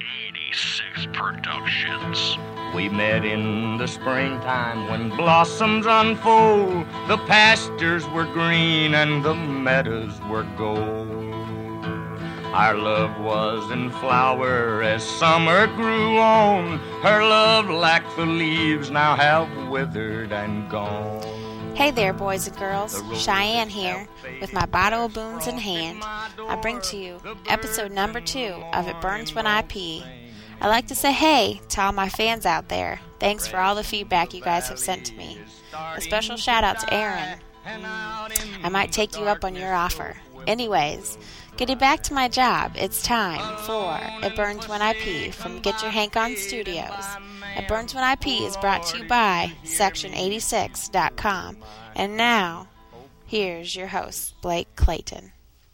86 Productions. We met in the springtime when blossoms unfold. The pastures were green and the meadows were gold. Our love was in flower as summer grew on. Her love, like the leaves, now have withered and gone. Hey there, boys and girls. Cheyenne here, with my bottle of booze in hand. I bring to you episode number 2 of It Burns When I Pee. I like to say hey to all my fans out there. Thanks for all the feedback you guys have sent to me. A special shout out to Aaron. I might take you up on your offer. Anyways, getting back to my job, it's time for It Burns When I Pee from Get Your Hank On Studios. It Burns When I Pee is brought to you by Section86.com. And now, here's your host, Blake Clayton.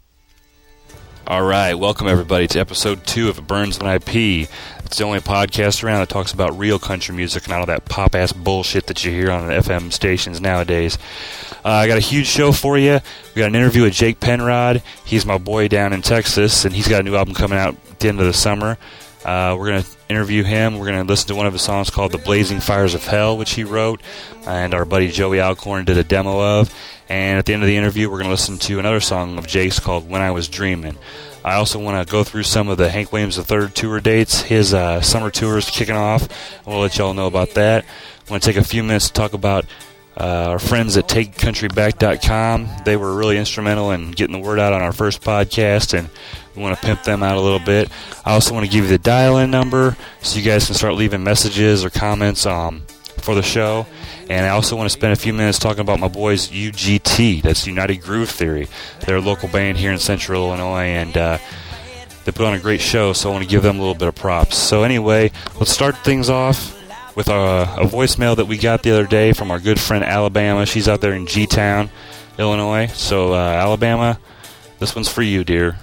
All right, welcome everybody to episode 2 of It Burns When I Pee. It's the only podcast around that talks about real country music and not all that pop-ass bullshit that you hear on the FM stations nowadays. I got a huge show for you. We got an interview with Jake Penrod. He's my boy down in Texas, and he's got a new album coming out at the end of the summer. We're going to interview him. We're going to listen to one of his songs called The Blazing Fires of Hell, which he wrote, and our buddy Joey Alcorn did a demo of. And at the end of the interview, we're going to listen to another song of Jake's called When I Was Dreamin'. I also want to go through some of the Hank Williams III tour dates. His summer tour is kicking off. We'll let y'all know about that. I want to take a few minutes to talk about our friends at TakeCountryBack.com. They were really instrumental in getting the word out on our first podcast, and we want to pimp them out a little bit. I also want to give you the dial-in number so you guys can start leaving messages or comments for the show. And I also want to spend a few minutes talking about my boys UGT, that's United Groove Theory. They're a local band here in Central Illinois, and they put on a great show, so I want to give them a little bit of props. So anyway, let's start things off with a voicemail that we got the other day from our good friend Alabama. She's out there in G-Town, Illinois. So Alabama, this one's for you, dear.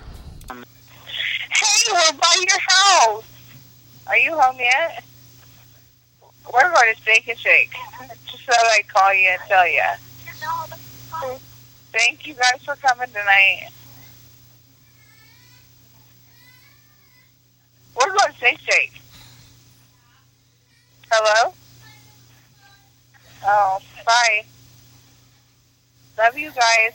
Hey, we're by your house. Are you home yet? We're going to Steak and Shake. Just thought I'd call you and tell you. Thank you guys for coming tonight. We're going to Steak and Shake. Hello? Oh, bye. Love you guys.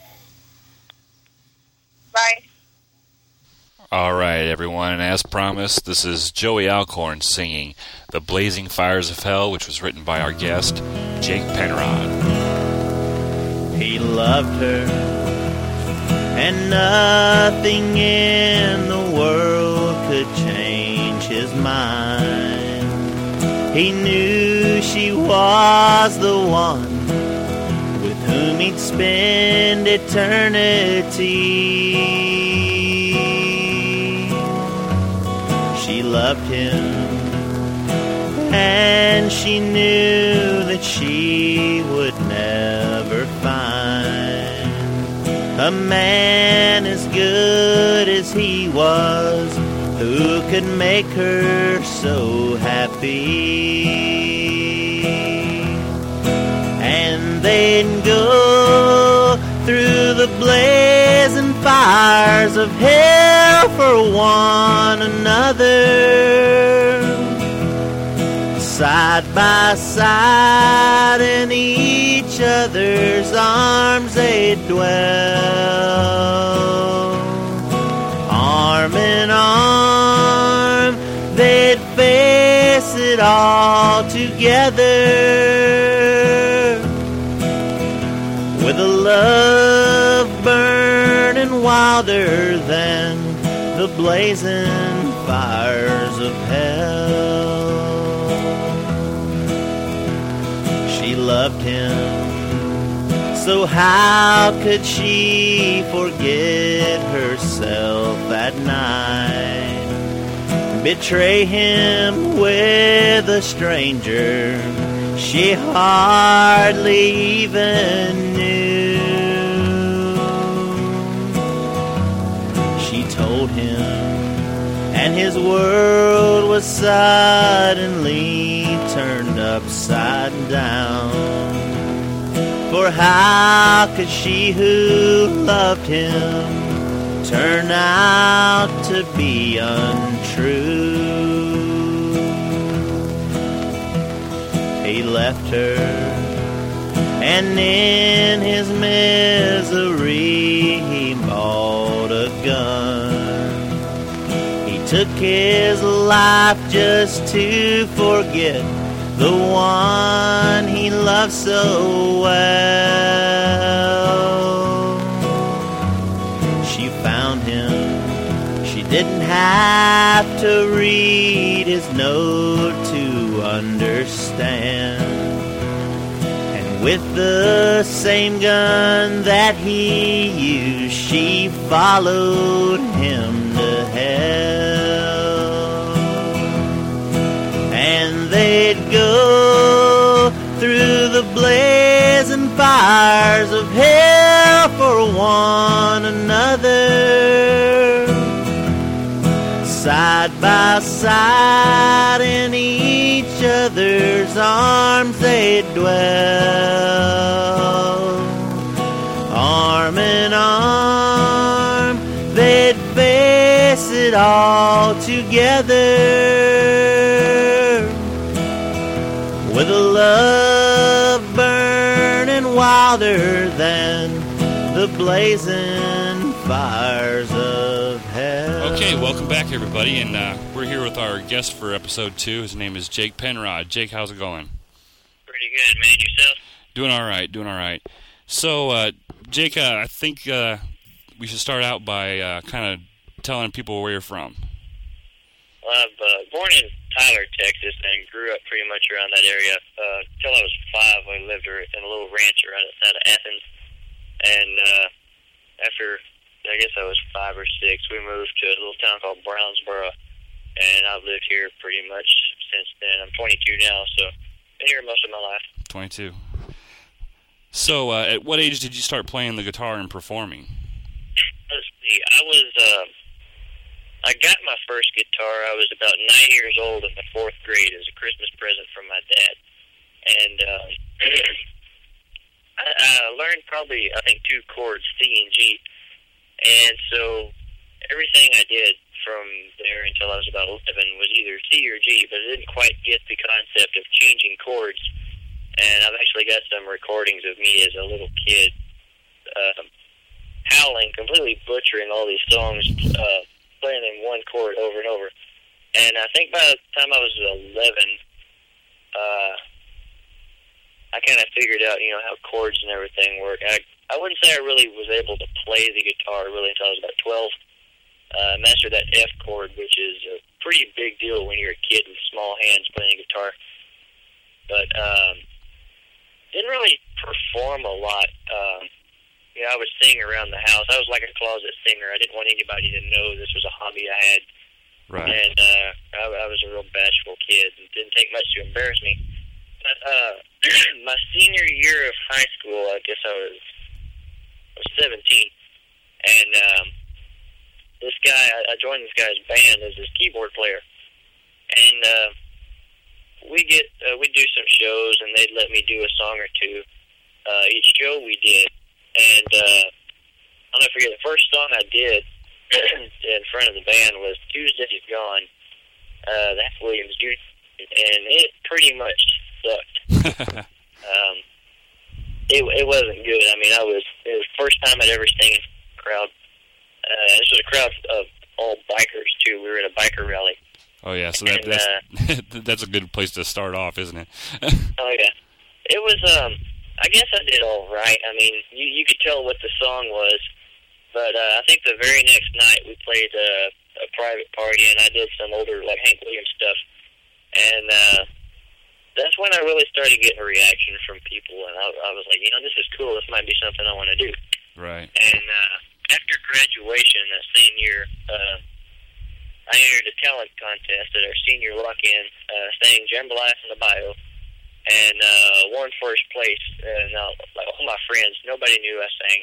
Bye. All right, everyone, and as promised, this is Joey Alcorn singing The Blazing Fires of Hell, which was written by our guest, Jake Penrod. He loved her, and nothing in the world could change his mind. He knew she was the one with whom he'd spend eternity. She loved him, and she knew that she would never find a man as good as he was, who could make her so happy. And they'd go through the blazing fires of hell for one another, side by side in each other's arms they'd dwell. Arm in arm they'd face it all together, with a love burning wilder than the blazing fires of hell. She loved him, so how could she forget herself that night? Betray him with a stranger she hardly even knew. She told him, and his world was suddenly turned upside down. For how could she who loved him turn out to be untrue? left her, and in his misery he bought a gun. He took his life just to forget the one he loved so well. She found him. She didn't have to read his note to understand. And with the same gun that he used, she followed him to hell. And they'd go through the blazing fires of hell for one another. Side by side in each other's arms they'd dwell. Arm in arm they'd face it all together, with a love burning wilder than the blazing fires of hell. Okay, welcome back, everybody, and we're here with our guest for episode 2. His name is Jake Penrod. Jake, how's it going? Pretty good, man. Yourself? Doing all right. So, Jake, I think we should start out by kind of telling people where you're from. Well, I'm born in Tyler, Texas, and grew up pretty much around that area. Till I was 5, I lived in a little ranch right outside of Athens. And after, I guess I was 5 or 6, we moved to a little town called Brownsboro. And I've lived here pretty much since then. I'm 22 now, so been here most of my life. 22. So, at what age did you start playing the guitar and performing? Let's see. I got my first guitar. I was about 9 years old in the 4th grade as a Christmas present from my dad. And I learned probably, I think, 2 chords, C and G. And so everything I did from there until I was about 11 was either C or G, but I didn't quite get the concept of changing chords. And I've actually got some recordings of me as a little kid howling, completely butchering all these songs, playing in one chord over and over. And I think by the time I was 11, I kind of figured out, how chords and everything work. I wouldn't say I really was able to play the guitar really until I was about 12. Mastered that F chord, which is a pretty big deal when you're a kid with small hands playing guitar. But didn't really perform a lot. I would sing around the house. I was like a closet singer. I didn't want anybody to know this was a hobby I had. Right. And I was a real bashful kid. It didn't take much to embarrass me. But my senior year of high school, I guess I was 17. And this guy, I joined this guy's band as his keyboard player. And we'd do some shows, and they'd let me do a song or two each show we did. And I'll never forget, the first song I did in front of the band was Tuesday's Gone, that's Williams Jr., and it pretty much sucked. It wasn't good. I mean, it was the first time I'd ever seen a crowd. This was a crowd of all bikers, too. We were at a biker rally. Oh, yeah, so that's a good place to start off, isn't it? Oh, yeah. It was, I guess I did all right. I mean, you could tell what the song was, but I think the very next night we played a private party, and I did some older, like, Hank Williams stuff, and that's when I really started getting a reaction from people, and I was like, this is cool. This might be something I want to do. Right. And after graduation that same year, I entered a talent contest at our senior lock-in, sang Jambalaya in the Bio, and won first place. And like all my friends, nobody knew I sang.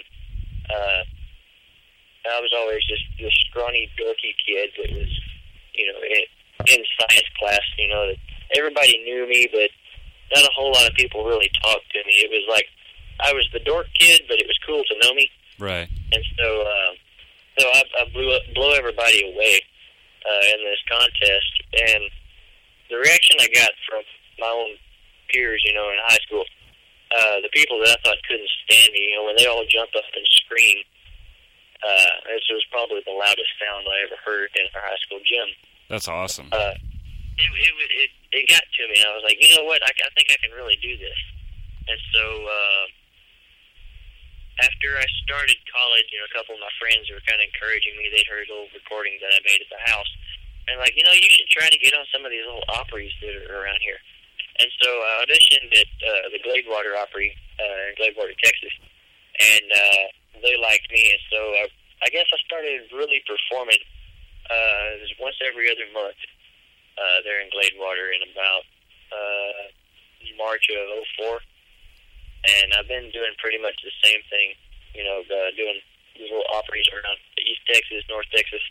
I was always just this scrawny, dorky kid that was, in science class. That everybody knew me, but not a whole lot of people really talked to me. It was like I was the dork kid, but it was cool to know me. Right. And so I blew everybody away in this contest, and the reaction I got from my own peers, you know, in high school, the people that I thought couldn't stand me, you know, when they all jumped up and screamed, this was probably the loudest sound I ever heard in our high school gym. That's awesome. It got to me, and I was like, you know what, I think I can really do this. And so after I started college, you know, a couple of my friends were kind of encouraging me. They'd heard old recordings that I made at the house. And like, you know, you should try to get on some of these little Opries that are around here. And so I auditioned at the Gladewater Opry in Gladewater, Texas. And they liked me. And so I guess I started really performing once every other month there in Gladewater in about March of 2004. And I've been doing pretty much the same thing, you know, doing these little Opries around East Texas, North Texas.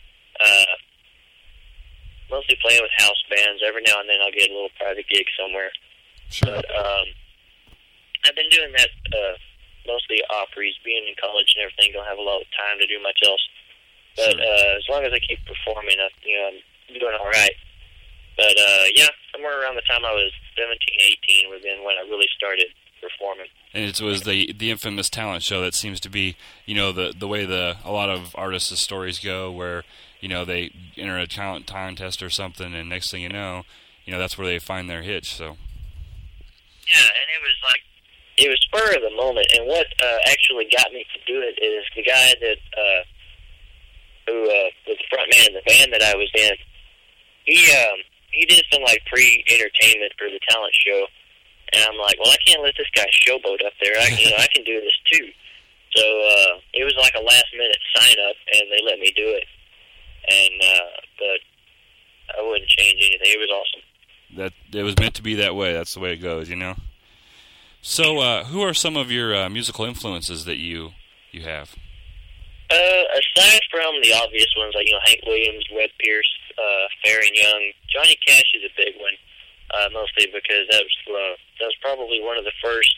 Mostly playing with house bands. Every now and then I'll get a little private gig somewhere. Sure. But I've been doing that mostly Opries. Being in college and everything, don't have a lot of time to do much else. But Sure. as long as I keep performing, I'm doing all right. But yeah, somewhere around the time I was 17, 18 was then when I really started performing. And it was the infamous talent show that seems to be, you know, the way a lot of artists' stories go, where, you know, they enter a talent contest or something, and next thing you know, that's where they find their hitch. So. Yeah, and it was spur of the moment. And what actually got me to do it is the guy that who was the front man in the band that I was in. He did some like pre-entertainment for the talent show. And I'm like, well, I can't let this guy showboat up there. I can do this too. So it was like a last-minute sign-up, and they let me do it. And but I wouldn't change anything. It was awesome. That it was meant to be that way. That's the way it goes, you know. So, who are some of your musical influences that you have? Aside from the obvious ones like Hank Williams, Webb Pierce, Faron Young, Johnny Cash is a big one. Mostly because that was probably one of the first,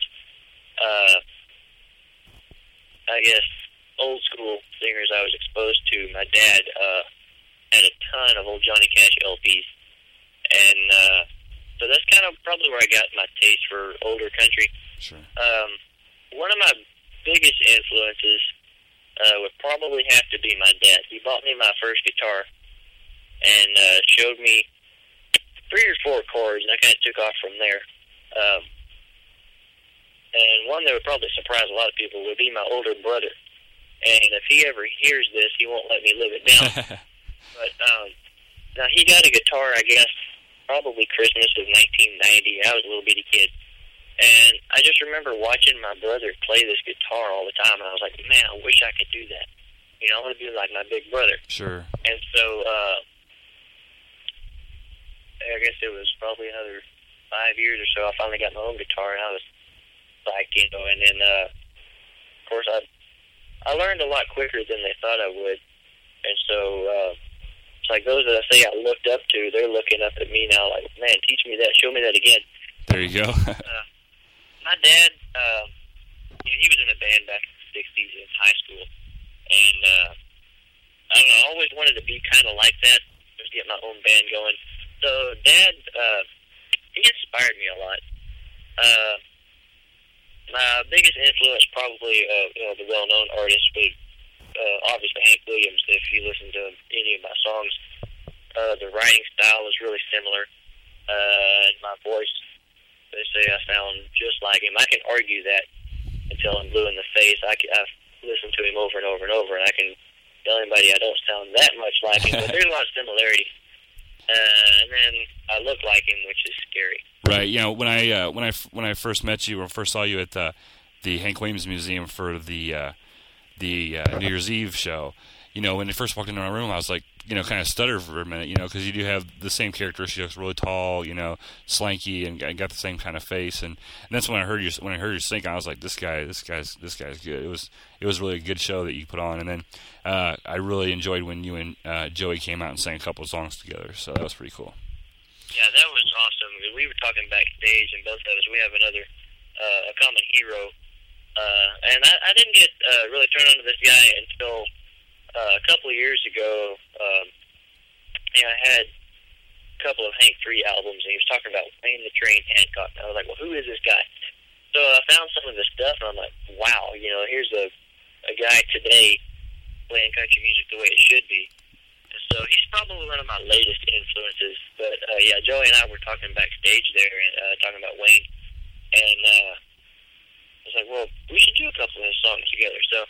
I guess, old school singers I was exposed to. My dad had a ton of old Johnny Cash LPs, and so that's kind of probably where I got my taste for older country. Sure. One of my biggest influences would probably have to be my dad. He bought me my first guitar and showed me 3 or 4 chords, and I kind of took off from there. And one that would probably surprise a lot of people would be my older brother. And if he ever hears this, he won't let me live it down. But now he got a guitar, I guess, probably Christmas of 1990. I was a little bitty kid. And I just remember watching my brother play this guitar all the time, and I was like, man, I wish I could do that. I want to be like my big brother. Sure. And so I guess it was probably another 5 years or so. I finally got my own guitar, and I was psyched, And then, of course, I learned a lot quicker than they thought I would. And so it's like those that I say I looked up to, they're looking up at me now like, man, teach me that, show me that again. There you go. My dad, he was in a band back in the 60s in high school. And I don't know, I always wanted to be kind of like that, just get my own band going. So Dad, he inspired me a lot. My biggest influence probably, the well-known artist would obviously Hank Williams. If you listen to any of my songs, the writing style is really similar. And my voice, they say I sound just like him. I can argue that until I'm blue in the face. I've listened to him over and over and over, and I can tell anybody I don't sound that much like him, but there's a lot of similarity. And then I look like him, which is scary. Right. When I first met you or first saw you at the Hank Williams Museum for the New Year's Eve show, when you first walked into my room, I was like, kind of stuttered for a minute, because you do have the same characteristics, really tall, slanky, and got the same kind of face, and that's when I heard you sing. I was like, this guy's good. It was really a good show that you put on, and then I really enjoyed when you and Joey came out and sang a couple of songs together. So that was pretty cool. Yeah, that was awesome. We were talking backstage, and both of us, we have another a common hero, and I didn't get really turned on to this guy until. A couple of years ago, I had couple of Hank 3 albums, and he was talking about Wayne the Train Hancock. And I was like, well, who is this guy? So I found some of his stuff, and I'm like, wow, here's a guy today playing country music the way it should be. And so he's probably one of my latest influences. But, yeah, Joey and I were talking backstage there and talking about Wayne. And I was like, well, we should do a couple of his songs together. So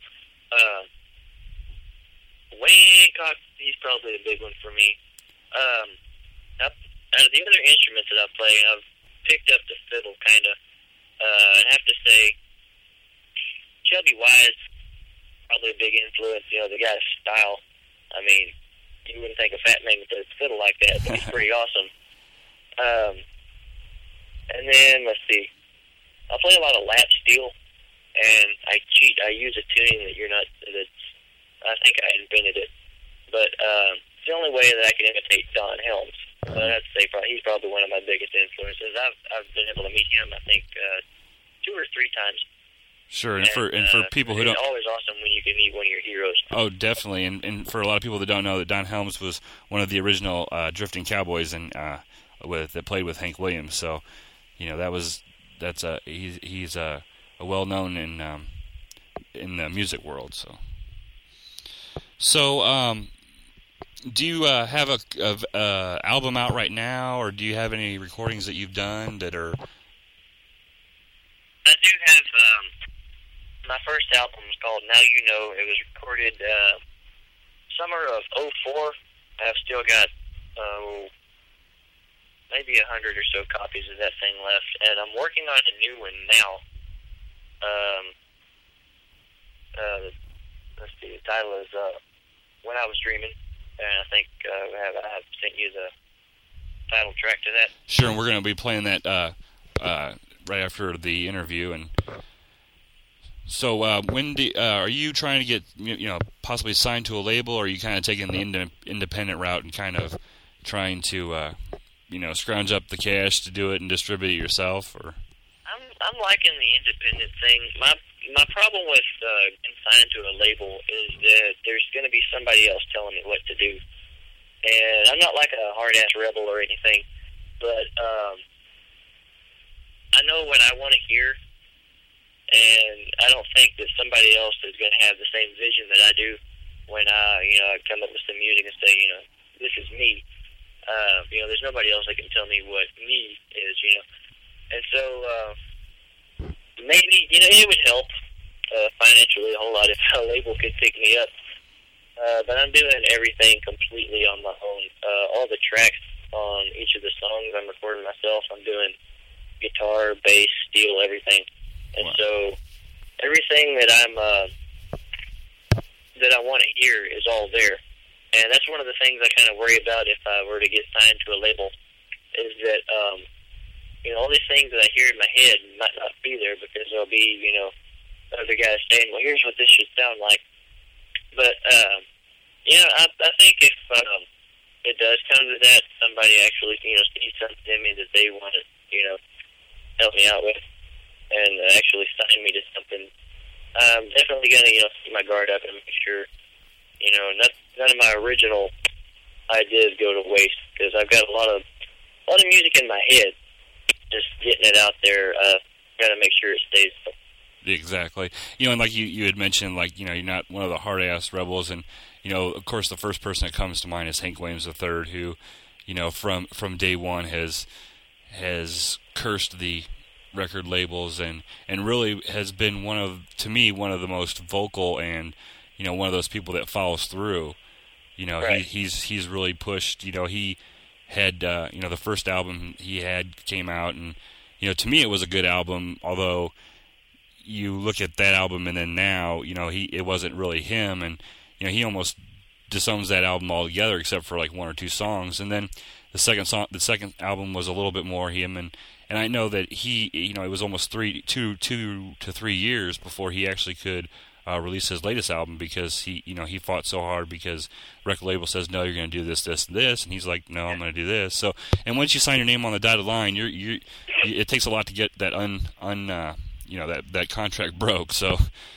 Wayne Hancock, he's probably the big one for me. Out of the other instruments that I play, I've picked up the fiddle, kind of. I'd have to say Chubby Wise, probably a big influence. The guy's style. I mean, you wouldn't think a fat man could play the fiddle like that, but he's pretty awesome. And then, let's see. I play a lot of lap steel, and I use a tuning I think I invented it. But it's the only way that I can imitate Don Helms. I'd say he's probably one of my biggest influences. I've been able to meet him, I think, 2 or 3 times. Sure, and for people who don't, it's always awesome when you can meet one of your heroes. Oh, definitely, and for a lot of people that don't know, that Don Helms was one of the original Drifting Cowboys that played with Hank Williams. So, he's a well known in the music world. So, do you have a album out right now, or do you have any recordings that you've done that are? I do have. My first album was called Now You Know. It was recorded summer of '04. I've still got maybe 100 or so copies of that thing left, and I'm working on a new one now. Let's see. The title is When I Was Dreaming. And I think I've sent you the title track to that. Sure, and we're going to be playing that right after the interview. And so, when are you trying to get possibly signed to a label, or are you kind of taking the independent route and kind of trying to scrounge up the cash to do it and distribute it yourself? Or I'm liking the independent thing. My problem with getting signed to a label is that there's going to be somebody else telling me what to do. And I'm not like a hard-ass rebel or anything, but I know what I want to hear, and I don't think that somebody else is going to have the same vision that I do when I come up with some music and say, this is me. There's nobody else that can tell me what me is, And so maybe, it would help financially a whole lot if a label could pick me up. But I'm doing everything completely on my own. All the tracks on each of the songs I'm recording myself. I'm doing guitar, bass, steel, everything. And wow. So everything that that I want to hear is all there. And that's one of the things I kind of worry about if I were to get signed to a label, is that all these things that I hear in my head might not be there, because there'll be other guys saying, well, here's what this should sound like. But I think if it does come to that, somebody actually sees something in me that they want to help me out with and actually sign me to something, I'm definitely going to keep my guard up and make sure none of my original ideas go to waste, because I've got a lot of music in my head. Just getting it out there, got to make sure it stays. Exactly. And like you had mentioned, you're not one of the hard-ass rebels, and of course the first person that comes to mind is Hank Williams III, who from day one has cursed the record labels and really has been one of the most vocal, and one of those people that follows through. Right. He's really pushed. He had the first album he had came out, and to me it was a good album, although you look at that album and then now it wasn't really him, and he almost disowns that album altogether except for like 1 or 2 songs. And then the second album was a little bit more him, and I know that it was almost 2 to 3 years before he actually could release his latest album, because he fought so hard, because record label says, no, you're going to do this, this, and this, and he's like, no, I'm going to do this. So, and once you sign your name on the dotted line, it takes a lot to get that that contract broke. So,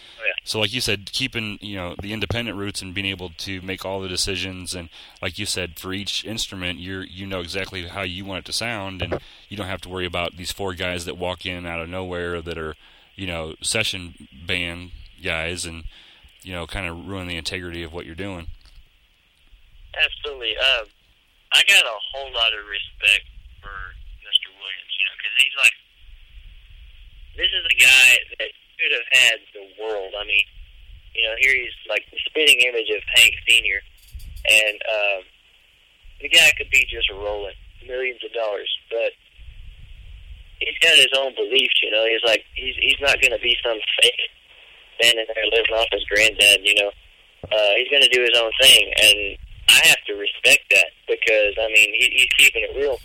So like you said, keeping, you know, the independent roots and being able to make all the decisions, and like you said, for each instrument, you know exactly how you want it to sound, and you don't have to worry about these 4 guys that walk in out of nowhere that are, you know, session band guys, and, you know, kind of ruin the integrity of what you're doing. Absolutely. I got a whole lot of respect for Mr. Williams, you know, because he's like, this is a guy that could have had the world. I mean, you know, here he's like the spitting image of Hank Sr., and the guy could be just rolling millions of dollars, but he's got his own beliefs, you know. He's like, he's not going to be some fake standing there living off his granddad, you know. He's going to do his own thing, and I have to respect that, because, I mean, he's keeping it real,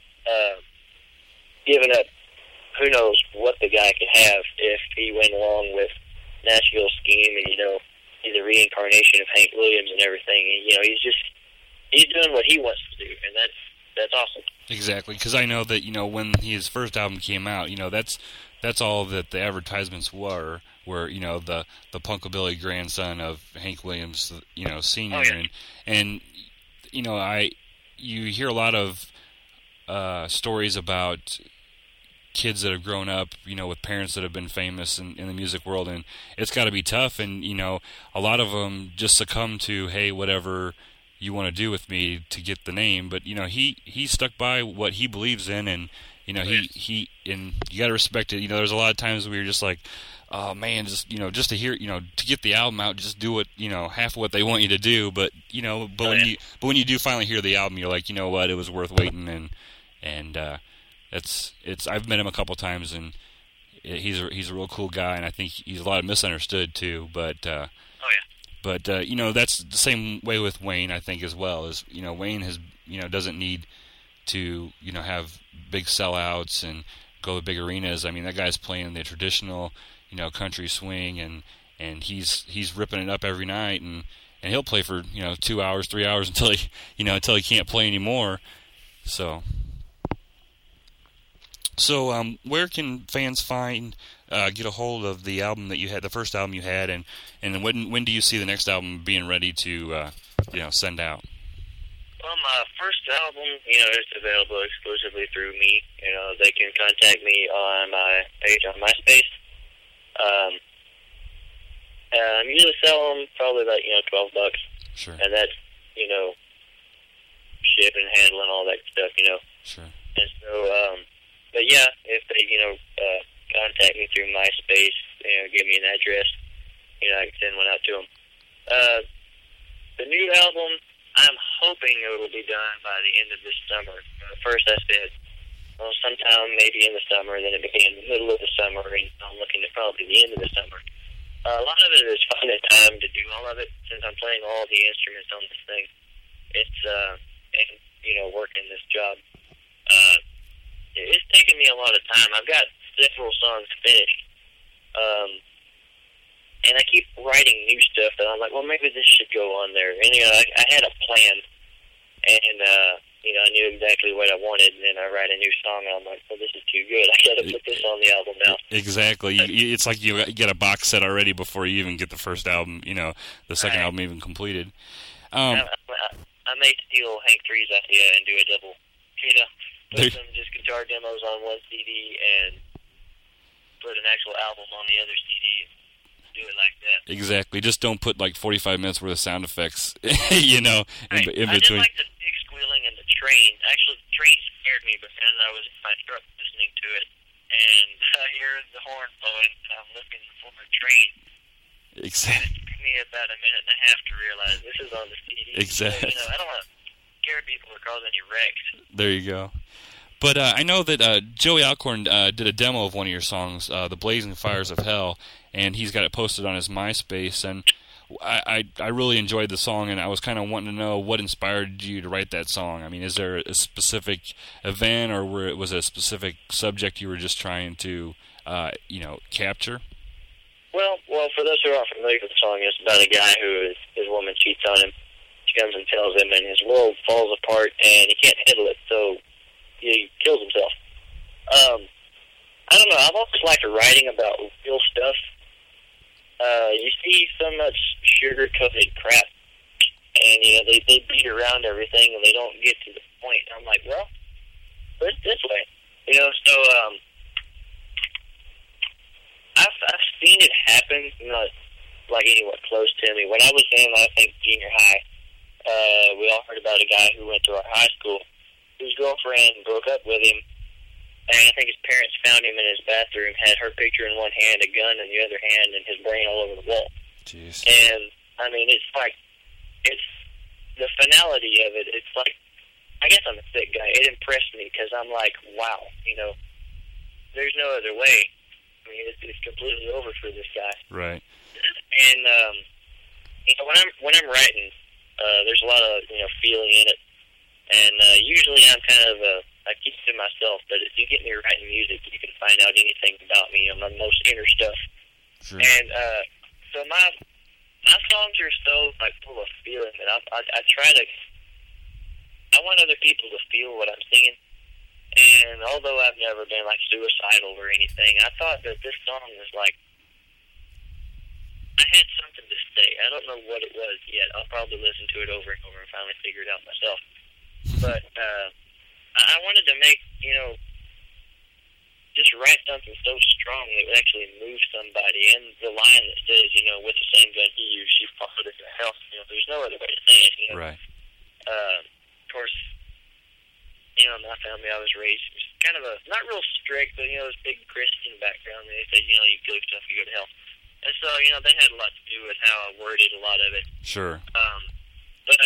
giving up who knows what the guy could have if he went along with Nashville's scheme, and, you know, he's a reincarnation of Hank Williams and everything, and, you know, he's doing what he wants to do, and that's awesome. Exactly, because I know that, you know, when his first album came out, you know, that's all that the advertisements were, you know, the punkabilly grandson of Hank Williams, you know, Sr. Oh, yeah. And you know, you hear a lot of stories about kids that have grown up, you know, with parents that have been famous in the music world, and it's got to be tough, and, you know, a lot of them just succumb to, hey, whatever you want to do with me to get the name, but, you know, he stuck by what he believes in, and, you know, he and you got to respect it. You know, there's a lot of times where you're just like, oh man, just, you know, just to hear, you know, to get the album out, just do it, you know, half of what they want you to do, but, you know, when you do finally hear the album, you're like, you know what, it was worth waiting, and it's I've met him a couple times, and he's a real cool guy, and I think he's a lot of misunderstood too, but you know, that's the same way with Wayne, I think, as well. Is, you know, Wayne has, you know, doesn't need to, you know, have big sellouts and go to big arenas. I mean, that guy's playing the traditional, you know, country swing, and he's ripping it up every night, and he'll play for, you know, 2 hours, 3 hours until he can't play anymore. So where can fans get a hold of the album that you had, the first album you had, and when do you see the next album being ready to you know, send out? Well, my first album, you know, is available exclusively through me. You know, they can contact me on my page on MySpace. I usually sell them probably about, you know, $12. Sure. And that's, you know, shipping, handling, all that stuff, you know. Sure. And so, but yeah, if they, you know, contact me through MySpace, you know, give me an address, you know, I can send one out to them. The new album, I'm hoping it will be done by the end of this summer. First I said, well, sometime maybe in the summer, then it became the middle of the summer, and I'm looking at probably the end of the summer. A lot of it is finding time to do all of it, since I'm playing all the instruments on this thing. It's, and, you know, working this job. It's taken me a lot of time. I've got several songs finished. And I keep writing new stuff that I'm like, well, maybe this should go on there. And, you know, I had a plan, and, you know, I knew exactly what I wanted, and then I write a new song, and I'm like, well, this is too good. I got to put this on the album now. Exactly. It's like you get a box set already before you even get the first album, you know, the second album even completed. I may steal Hank 3's idea and do a double, you know, put some just guitar demos on one CD and put an actual album on the other CD. Do it like that. Exactly. Just don't put like 45 minutes worth of sound effects, you know, in between. I did like the pig squealing and the train. Actually, the train scared me, but then I was in my truck listening to it, and I hear the horn blowing, and I'm looking for a train. Exactly. It took me about a minute and a half to realize this is on the CD. Exactly. So, you know, I don't want to scare people or cause any wrecks. There you go. But I know that Joey Alcorn did a demo of one of your songs, The Blazing Fires of Hell, and he's got it posted on his MySpace, and I really enjoyed the song, and I was kind of wanting to know what inspired you to write that song. I mean, is there a specific event, or was it a specific subject you were just trying to, you know, capture? Well, for those who aren't familiar with the song, it's about a guy who his woman cheats on him. She comes and tells him, and his world falls apart, and he can't handle it, so he kills himself. I don't know. I've always liked writing about real stuff, you see so much sugar-coated crap, and, you know, they beat around everything, and they don't get to the point. And I'm like, well, put it this way. You know, so, I've seen it happen, not like anywhere close to me. When I was in, I think, junior high, we all heard about a guy who went to our high school whose girlfriend broke up with him, and I think his parents found him in his bathroom, had her picture in one hand, a gun in the other hand, and his brain all over the wall. Jeez. And, I mean, it's like, it's the finality of it. It's like, I guess I'm a thick guy. It impressed me because I'm like, wow, you know, there's no other way. I mean, it's completely over for this guy. Right. And, you know, when I'm writing, there's a lot of, you know, feeling in it. And usually I'm kind of, I keep it to myself, but if you get me writing music, you can find out anything about me and my most inner stuff. Sure. And so my songs are so, like, full of feeling that I try to, I want other people to feel what I'm singing. And although I've never been, like, suicidal or anything, I thought that this song was, like, I had something to say. I don't know what it was yet. I'll probably listen to it over and over and finally figure it out myself. But I wanted to make, you know, just write something so strong that would actually move somebody. And the line that says, you know, with the same gun he used, she followed into the house. You know, there's no other way to say it, you know. Right. Of course, you know, my family, I was raised kind of a, not real strict, but, you know, it was a big Christian background. They said, you know, you kill yourself, you go to hell. And so, you know, that had a lot to do with how I worded a lot of it. Sure. But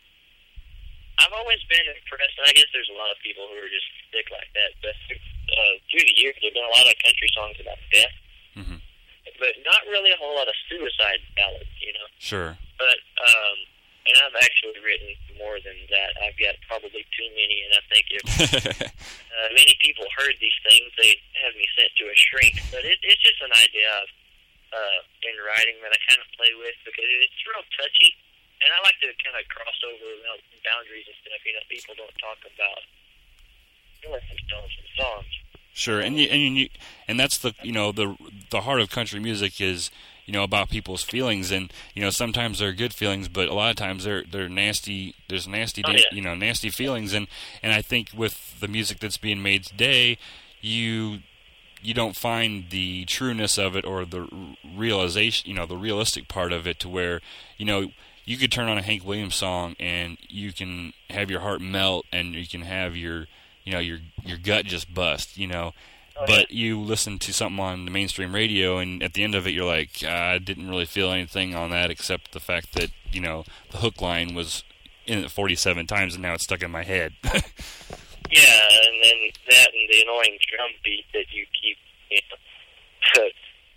I've always been impressed, and I guess there's a lot of people who are just sick like that, but through the years, there have been a lot of country songs about death, but not really a whole lot of suicide ballads, you know? Sure. But, and I've actually written more than that. I've got probably too many, and I think if many people heard these things, they'd have me sent to a shrink. But it's just an idea of in writing that I kind of play with because it's real touchy, and I like to kind of cross over, you know, boundaries and stuff. You know, people don't talk about feeling themselves in songs. Sure, and that's the, you know, the heart of country music is, you know, about people's feelings, and, you know, sometimes they're good feelings, but a lot of times they're nasty. There's nasty, you know, nasty feelings, and I think with the music that's being made today, you don't find the trueness of it or the realization, you know, the realistic part of it, to where, you know, you could turn on a Hank Williams song and you can have your heart melt, and you can have your, you know, your gut just bust, you know. But you listen to something on the mainstream radio, and at the end of it, you're like, I didn't really feel anything on that except the fact that, you know, the hook line was in it 47 times, and now it's stuck in my head. Yeah, and then that and the annoying drum beat that you keep, you know. But,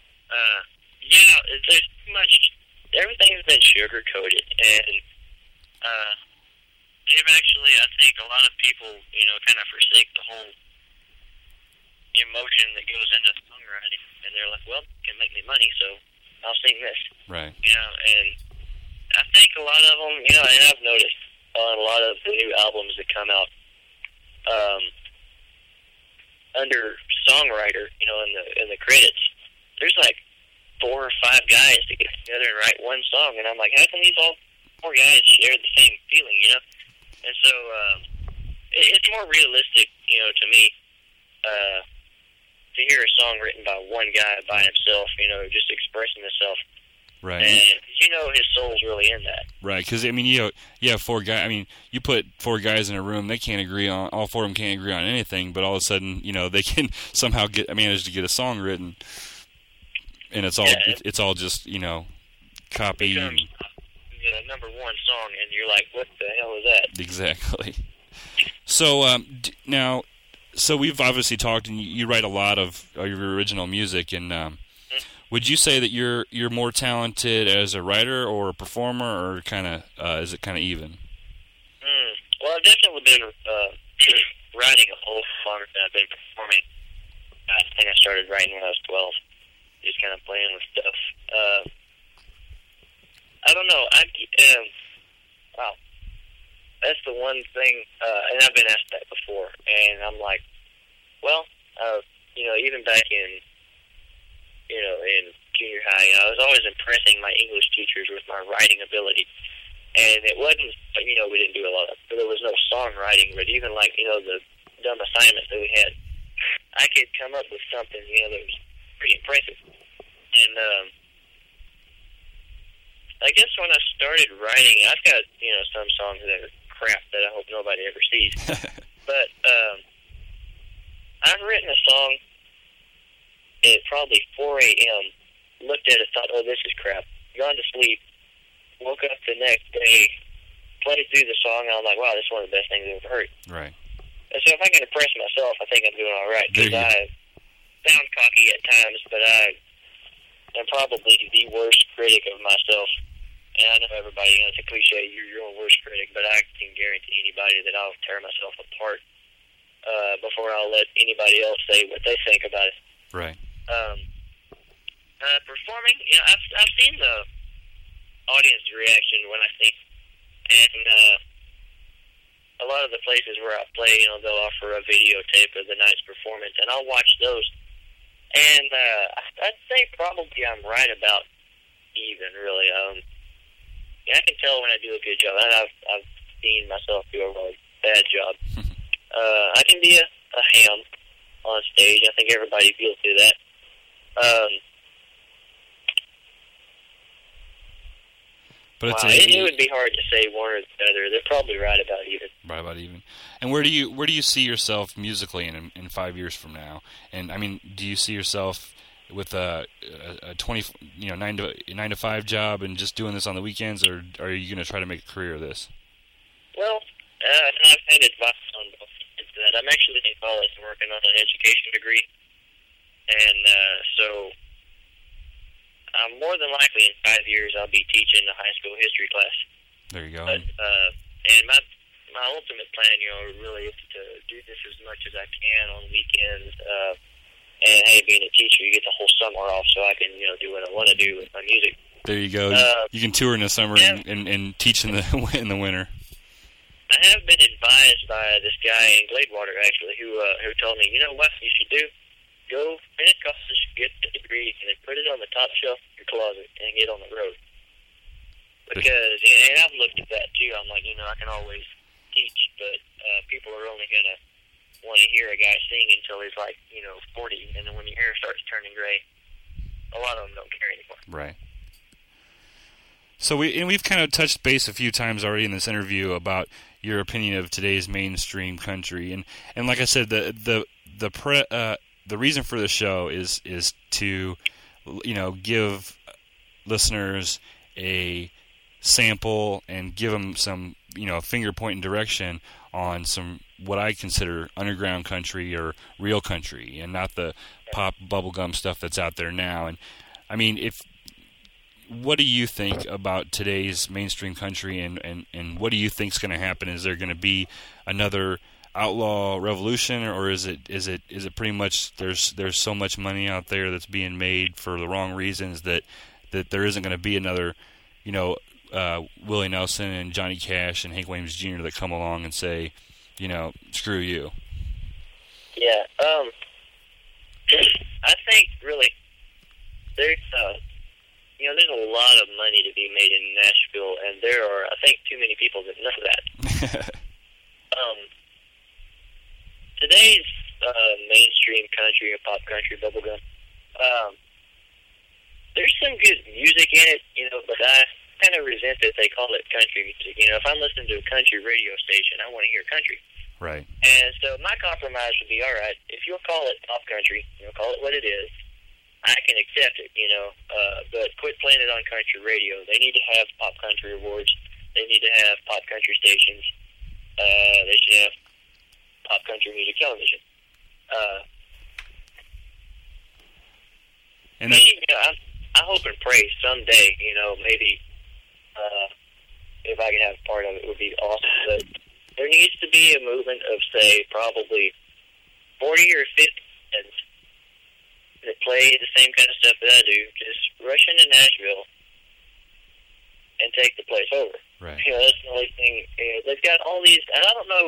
yeah, there's too much, everything's been sugar-coated, and they've actually, I think, a lot of people, you know, kind of forsake the whole emotion that goes into songwriting, and they're like, well, it can make me money, so I'll sing this. Right. You know, and I think a lot of them, you know, and I've noticed on a lot of the new albums that come out, under songwriter, you know, in the credits, there's like 4 or 5 guys that get together and write one song, and I'm like, how can these all 4 guys share the same feeling, you know? And so it's more realistic, you know, to me, to hear a song written by one guy by himself, you know, just expressing himself. Right. And, you know, his soul's really in that. Right, because, I mean, you have 4 guys. I mean, you put 4 guys in a room, they can't agree on, all 4 of them can't agree on anything, but all of a sudden, you know, they can somehow manage to get a song written, and it's all just, you know, copy. Becomes, you know, number 1 song, and you're like, what the hell is that? Exactly. So, now, so we've obviously talked, and you write a lot of your original music, and would you say that you're more talented as a writer or a performer, or kind of is it kind of even? Well, I've definitely been writing a whole longer than I've been performing. I think I started writing when I was 12, just kind of playing with stuff. I don't know. Wow. That's the one thing, and I've been asked that before, and I'm like, well, you know, even back in, you know, in junior high, I was always impressing my English teachers with my writing ability. And it wasn't, we didn't do a lot of, there was no songwriting, but even like, the dumb assignments that we had, I could come up with something, that was pretty impressive. And I guess when I started writing, I've got, some songs that are crap that I hope nobody ever sees. But I've written a song at probably 4 a.m., looked at it, thought, oh, this is crap, gone to sleep, woke up the next day, played through the song, and I'm like, wow, this is one of the best things I've ever heard. Right. And so if I can impress myself, I think I'm doing all right, because I sound cocky at times, but I'm probably the worst critic of myself. And I know everybody, it's a cliche, you're your own worst critic, but I can guarantee anybody that I'll tear myself apart before I'll let anybody else say what they think about it. Right. Performing, I've seen the audience reaction when I sing, and a lot of the places where I play, they'll offer a videotape of the night's performance, and I'll watch those. And I'd say probably I'm right about even, really. I can tell when I do a good job, and I've seen myself do a really bad job. I can be a ham on stage. I think everybody feels through that. But it would be hard to say one or the other. They're probably right about even. Right about even. And where do you see yourself musically in 5 years from now? And I mean, do you see yourself with a 9 to 5 job and just doing this on the weekends, or are you going to try to make a career of this? Well, and I've had advice on both sides of that. I'm actually in college and working on an education degree, and so more than likely in 5 years I'll be teaching a high school history class. There you go. But and my ultimate plan, really is to do this as much as I can on weekends. And hey, being a teacher, you get the whole summer off, so I can do what I want to do with my music. There you go. You can tour in the summer and teach in the winter. I have been advised by this guy in Gladewater, actually, who told me, what you should do? Go finish college, get a degree, and then put it on the top shelf of your closet and get on the road. Because, and I've looked at that too. I'm like, I can always teach, but people are only going to want to hear a guy sing until he's like, 40, and then when your hair starts turning gray, a lot of them don't care anymore. Right. So we've kind of touched base a few times already in this interview about your opinion of today's mainstream country, and like I said, the reason for the show is to give listeners a sample and give them some finger pointing direction on some what I consider underground country or real country, and not the pop bubblegum stuff that's out there now. And I mean, what do you think about today's mainstream country, and what do you think is going to happen? Is there going to be another outlaw revolution, or is it pretty much there's so much money out there that's being made for the wrong reasons that there isn't going to be another Willie Nelson and Johnny Cash and Hank Williams Jr. that come along and say, screw you? Yeah, I think really there's there's a lot of money to be made in Nashville, and there are, I think, too many people that know that. Today's mainstream country or pop country, bubblegum, there's some good music in it, but I kind of resent that they call it country music. If I'm listening to a country radio station, I want to hear country. Right. And so my compromise would be, all right, if you'll call it pop country, call it what it is, I can accept it, but quit playing it on country radio. They need to have pop country awards. They need to have pop country stations. They should have pop country music television. And I hope and pray someday, maybe if I can have part of it, would be awesome. But there needs to be a movement of, say, probably 40 or 50 kids that play the same kind of stuff that I do, just rush into Nashville and take the place over. Right. That's the only thing. They've got all these, and I don't know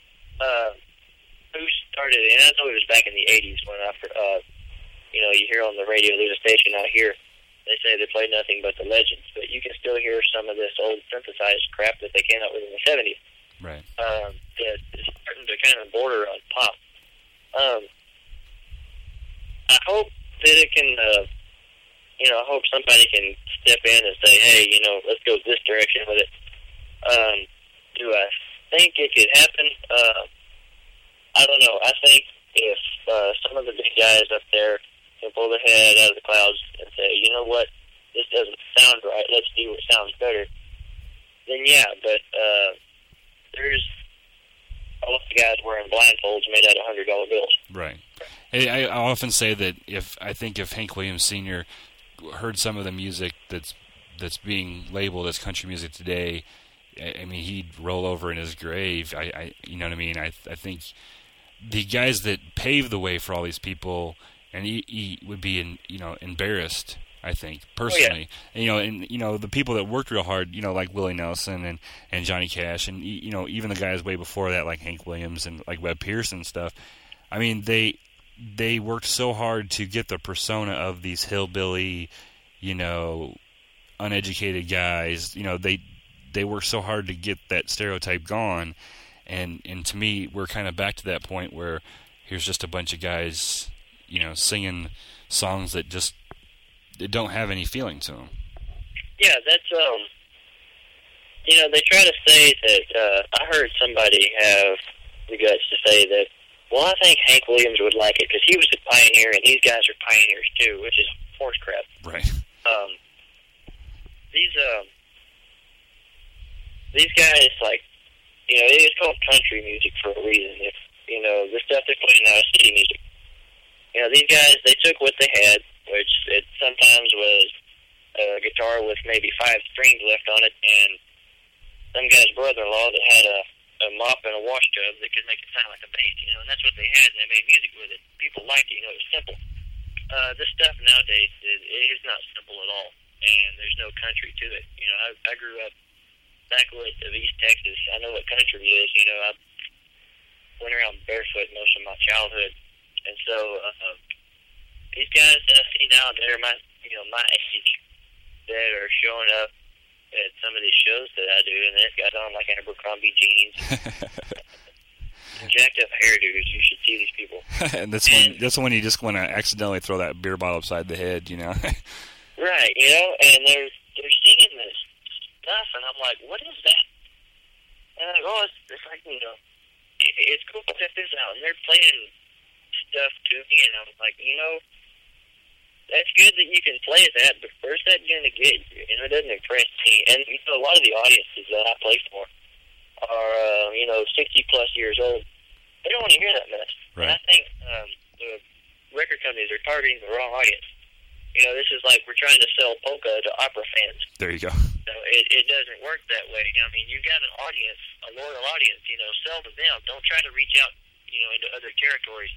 who started it, and I know it was back in the 80s when you hear on the radio, there's a station out here they say they play nothing but the legends, but you can still hear some of this old synthesized crap that they came out with in the 70s. Right. That is starting to kind of border on pop. I hope that it can, I hope somebody can step in and say, hey, let's go this direction with it. Do I think it could happen? I don't know. I think if some of the big guys up there can pull their head out of the clouds and say, you know what, this doesn't sound right, let's do what sounds better, then yeah, but there's a lot of guys wearing blindfolds made out of $100 bills. Right. Hey, I often say that if Hank Williams Sr. heard some of the music that's being labeled as country music today, I mean, he'd roll over in his grave. You know what I mean? I think the guys that paved the way for all these people, and he would be embarrassed, I think, personally. Oh, yeah. And the people that worked real hard, like Willie Nelson and Johnny Cash, and even the guys way before that, like Hank Williams and like Webb Pierce and stuff. I mean, they worked so hard to get the persona of these hillbilly, uneducated guys. They worked so hard to get that stereotype gone, and to me, we're kind of back to that point where here's just a bunch of guys, singing songs that just don't have any feeling to them. Yeah, that's they try to say that. I heard somebody have the guts to say that. Well, I think Hank Williams would like it because he was a pioneer, and these guys are pioneers too, which is horse crap. Right. These guys, like, it's called country music for a reason. If the stuff they're playing now is city music. These guys, they took what they had, which it sometimes was a guitar with maybe 5 strings left on it, and some guy's brother-in-law that had a mop and a wash tub that could make it sound like a bass, and that's what they had, and they made music with it. People liked it, it was simple. This stuff nowadays, it is not simple at all, and there's no country to it. I grew up backwoods of East Texas. I know what country is, I went around barefoot most of my childhood, and so these guys that I see now that are my age that are showing up at some of these shows that I do, and they've got on like Abercrombie jeans, jacked up hairdos. You should see these people. And that's when you just want to accidentally throw that beer bottle upside the head, Right, and they're singing this stuff, and I'm like, what is that? And I go, it's like, it's cool to check this out, and they're playing stuff to me, and I'm like, that's good that you can play that, but where's that going to get you? It doesn't impress me. And a lot of the audiences that I play for are 60-plus years old. They don't want to hear that mess. Right. And I think the record companies are targeting the wrong audience. This is like we're trying to sell polka to opera fans. There you go. So it doesn't work that way. I mean, you've got an audience, a loyal audience. Sell to them. Don't try to reach out, into other territories.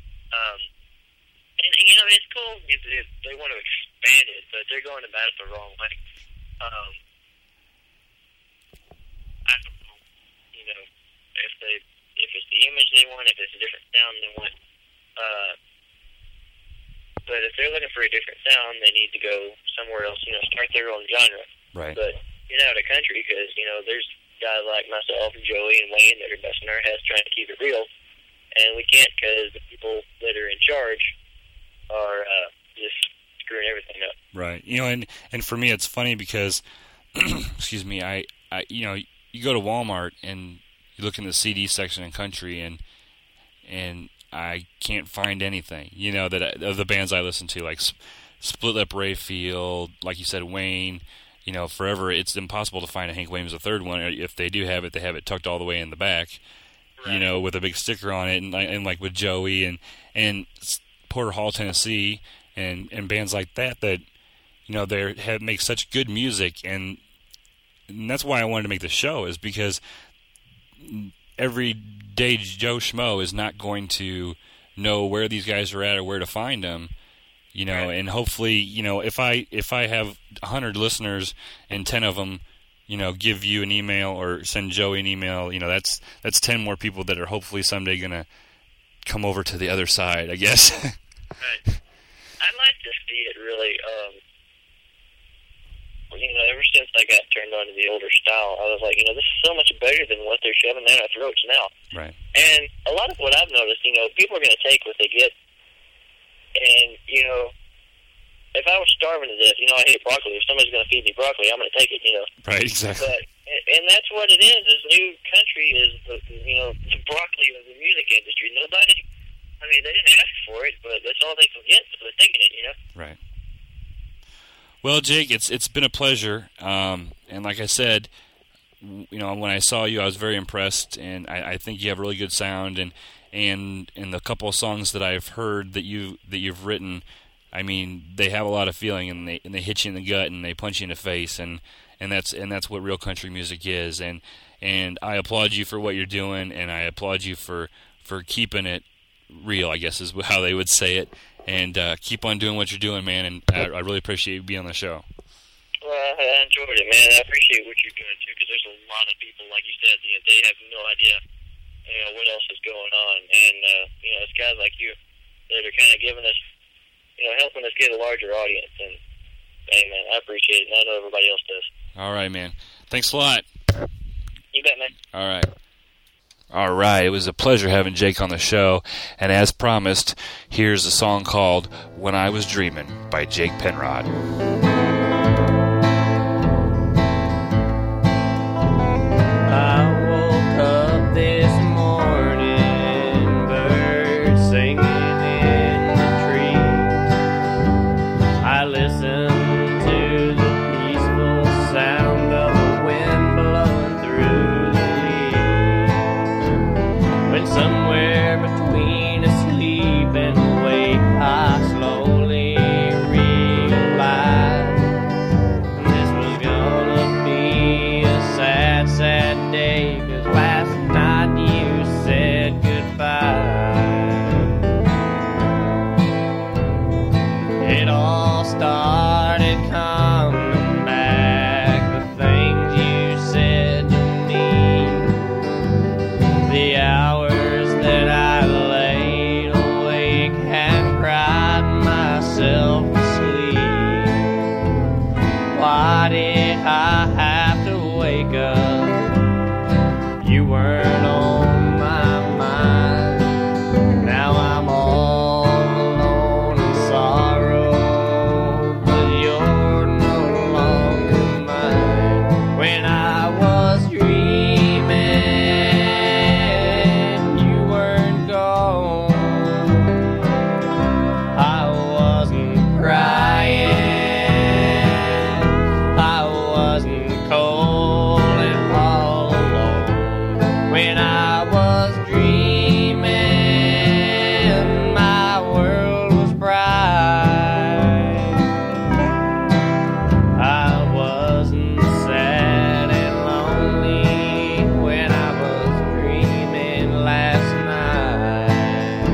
And it's cool if they want to expand it, but they're going about it the wrong way. I don't know, if it's the image they want, if it's a different sound they want. But if they're looking for a different sound, they need to go somewhere else. Start their own genre. Right. But get out of the country because there's guys like myself and Joey and Wayne that are busting our heads trying to keep it real, and we can't because the people that are in charge are just screwing everything up. Right. And for me, it's funny because, excuse me, I you go to Walmart and you look in the CD section in country, and I can't find anything, that of the bands I listen to, like Split Lip Rayfield, like you said, Wayne. Forever, it's impossible to find a Hank Williams III one. If they do have it, they have it tucked all the way in the back, right. With a big sticker on it, and like with Joey and Porter Hall, Tennessee, and bands like that they make such good music, and that's why I wanted to make the show, is because everyday Joe Schmo is not going to know where these guys are at or where to find them, right. And hopefully, if I have 100 listeners and 10 of them, give you an email or send Joey an email, that's 10 more people that are hopefully someday going to come over to the other side, I guess. Right. I'd like to see it really ever since I got turned on to the older style, I was like, this is so much better than what they're shoving down our throats now. Right. And a lot of what I've noticed, people are going to take what they get. And, if I was starving to death, I hate broccoli. If somebody's going to feed me broccoli, I'm going to take it, Right, exactly. And that's what it is. This new country is, the broccoli of the music industry. Nobody, they didn't ask for it, but that's all they can get, so they're taking it, Right. Well, Jake, it's been a pleasure. And like I said, when I saw you, I was very impressed, and I think you have really good sound. And the couple of songs that I've heard that you've written, they have a lot of feeling, and they hit you in the gut, and they punch you in the face, and that's what real country music is. And I applaud you for what you're doing, and I applaud you for keeping it real, I guess is how they would say it. And keep on doing what you're doing, man. And I really appreciate you being on the show. Well, I enjoyed it, man. I appreciate what you're doing too, because there's a lot of people, like you said, they have no idea, what else is going on. And it's guys like you that are kind of giving us, helping us get a larger audience. And hey, man, I appreciate it. And I know everybody else does. All right, man. Thanks a lot. You bet, man. All right. All right, it was a pleasure having Jake on the show, and as promised, here's a song called When I Was Dreamin' by Jake Penrod. I woke up this morning, birds singing in the trees. I listened to the peaceful sound of the wind blowing through the when somewhere between asleep and awake, I slowly realized this was gonna be a sad, sad day, 'cause last night you said goodbye. It all started coming back, the things you said to me, the hours that I laid awake and cried myself to sleep. Why did I have to wake up? You weren't on my mind. Now I'm all alone in sorrow, but you're no longer mine. When I was dreaming, you weren't gone. I wasn't crying, I wasn't cold and all alone. When I was dreaming, my world was bright. I wasn't sad and lonely when I was dreaming last night.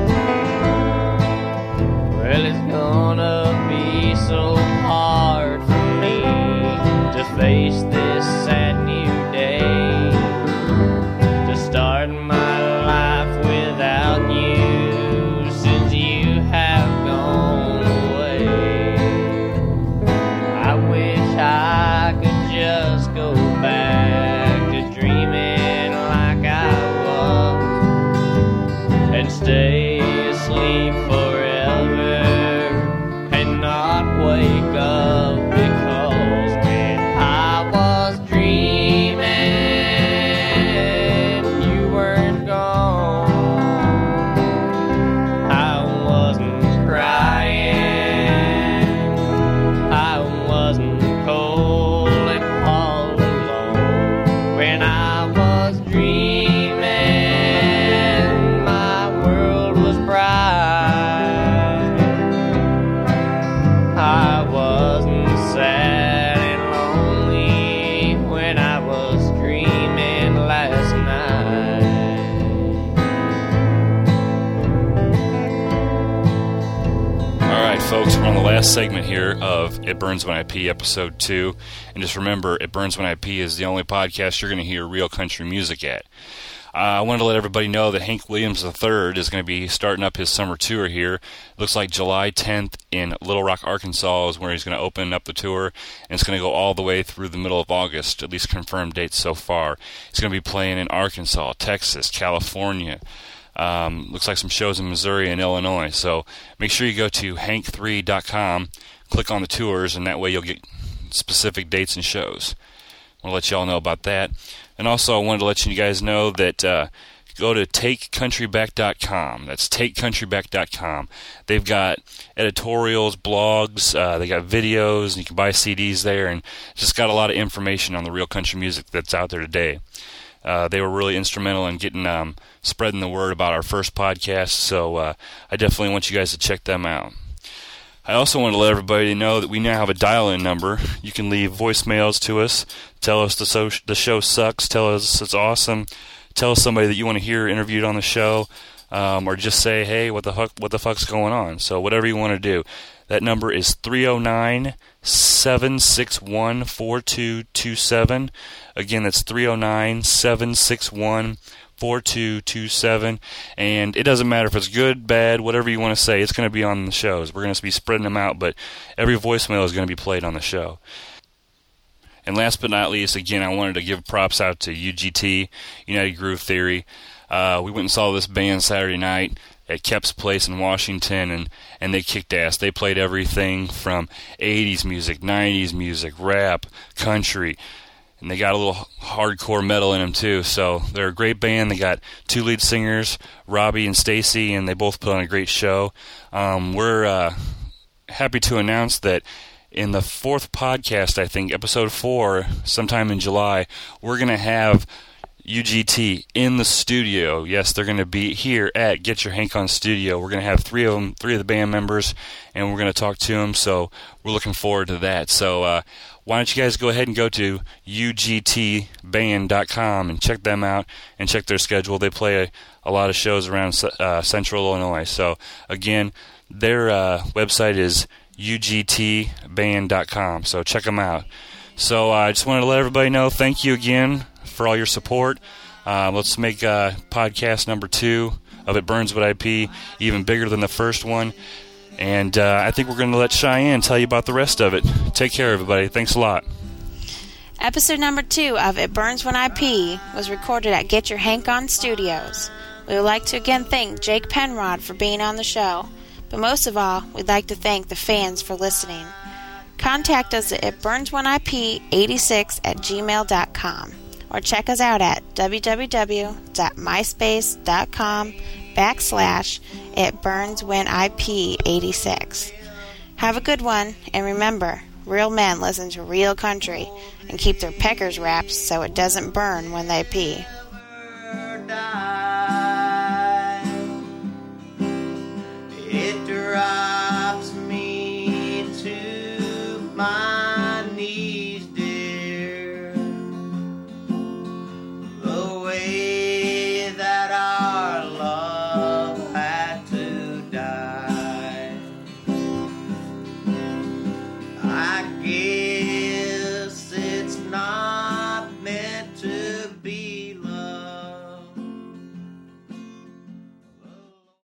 Well, it's gonna be so hard for me to face this sad new day, to start my life without you, since you have gone away. I wish I could just go back to dreaming like I was, and stay asleep forever and not wake up, because when I was dreaming, you weren't gone. I wasn't crying, I wasn't cold and all alone. When I was dreaming, my world was bright. I wasn't sad and lonely when I was dreaming last night. All right, folks, we're on the last segment here of It Burns When I Pee, Episode 2. And just remember, It Burns When I Pee is the only podcast you're going to hear real country music at. I wanted to let everybody know that Hank Williams III is going to be starting up his summer tour here. It looks like July 10th in Little Rock, Arkansas is where he's going to open up the tour, and it's going to go all the way through the middle of August, at least confirmed dates so far. He's going to be playing in Arkansas, Texas, California. Looks like some shows in Missouri and Illinois. So make sure you go to hank3.com, click on the tours, and that way you'll get specific dates and shows. I want to let you all know about that. And also, I wanted to let you guys know that go to takecountryback.com. That's takecountryback.com. They've got editorials, blogs, they got videos, and you can buy CDs there, and just got a lot of information on the real country music that's out there today. They were really instrumental in getting spreading the word about our first podcast, so I definitely want you guys to check them out. I also want to let everybody know that we now have a dial-in number. You can leave voicemails to us, tell us the show sucks, tell us it's awesome, tell us somebody that you want to hear interviewed on the show, or just say, hey, what the fuck's going on? So whatever you want to do. That number is 309-761-4227. Again, that's 309-761-4227. And it doesn't matter if it's good, bad, whatever you want to say, it's going to be on the shows. We're going to be spreading them out, but every voicemail is going to be played on the show. And last but not least, again, I wanted to give props out to UGT, United Groove Theory. We went and saw this band Saturday night at Kep's Place in Washington, and they kicked ass. They played everything from 80s music, 90s music, rap, country, and they got a little hardcore metal in them too. So they're a great band. They got two lead singers, Robbie and Stacy, and they both put on a great show. We're happy to announce that in the fourth podcast, I think, episode 4, sometime in July, we're going to have UGT in the studio. Yes, they're going to be here at Get Your Hank On Studio. We're going to have three of the band members, and we're going to talk to them, so we're looking forward to that. So why don't you guys go ahead and go to ugtband.com and check them out and check their schedule. They play a lot of shows around Central Illinois. So again, their website is ugtband.com, so check them out. So I just wanted to let everybody know, thank you again for all your support. Let's make podcast number 2 of It Burns What IP even bigger than the first one. And I think we're going to let Cheyenne tell you about the rest of it. Take care, everybody. Thanks a lot. Episode number 2 of It Burns When IP was recorded at Get Your Hank On Studios. We would like to again thank Jake Penrod for being on the show. But most of all, we'd like to thank the fans for listening. Contact us at itburnswhenip86@gmail.com or check us out at www.myspace.com/itburnswhenip86. Have a good one, and remember, real men listen to real country and keep their peckers wrapped so it doesn't burn when they pee.